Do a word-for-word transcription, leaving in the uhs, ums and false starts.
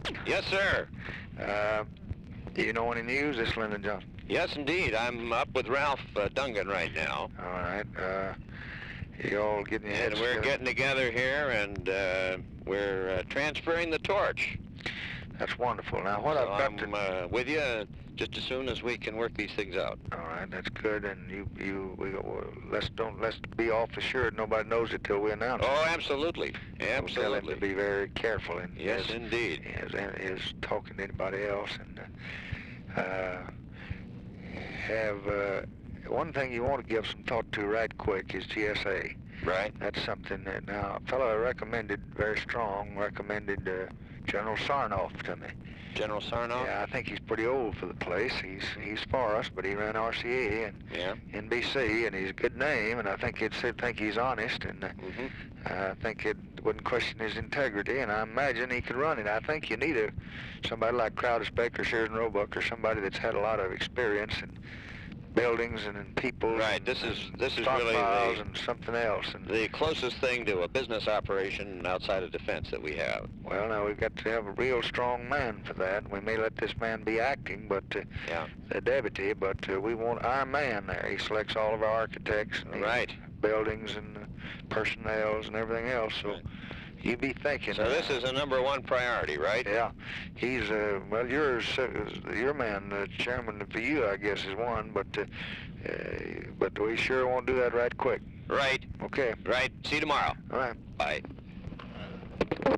Yes, sir. Uh, do you know any news? This is Lyndon Johnson. Yes, indeed. I'm up with Ralph uh, Dungan right now. All right. Uh, you all getting your And heads we're together? getting together here, and uh, we're uh, transferring the torch. That's wonderful. Now, what so I've got I'm to... uh, with you just as soon as we can work these things out. All right, that's good. And you, you, we, well, let's don't let's be awfully sure nobody knows it till we announce it. Oh, absolutely, absolutely. We'll tell him to be very careful. And yes, his, indeed. His, his talking to anybody else, and uh, uh, have uh, one thing you want to give some thought to right quick is G S A. Right. That's something that now a fellow I recommended very strong recommended uh, General Sarnoff to me. General Sarnoff? Yeah, I think he's pretty old for the place. He's he's for us, but he ran R C A and yeah. N B C, and he's a good name, and I think he'd say, think he's honest, and uh, mm-hmm. I think it wouldn't question his integrity, and I imagine he could run it. I think you need a somebody like Crowder Speck or Sheridan Roebuck or somebody that's had a lot of experience and buildings and in people. Right. And, this is and this is really the, and something else. And the closest thing to a business operation outside of defense that we have. Well, now we've got to have a real strong man for that. We may let this man be acting, but uh, yeah, the deputy. But uh, we want our man there. He selects all of our architects, and right, buildings and uh, personnels and everything else. So. Right. You be thinking. So this is a number one priority, right? Yeah. He's, uh, well, yours, uh, your man, the chairman for you, I guess, is one, but uh, uh, but we sure want to do that right quick. Right. Okay. Right. See you tomorrow. All right. Bye.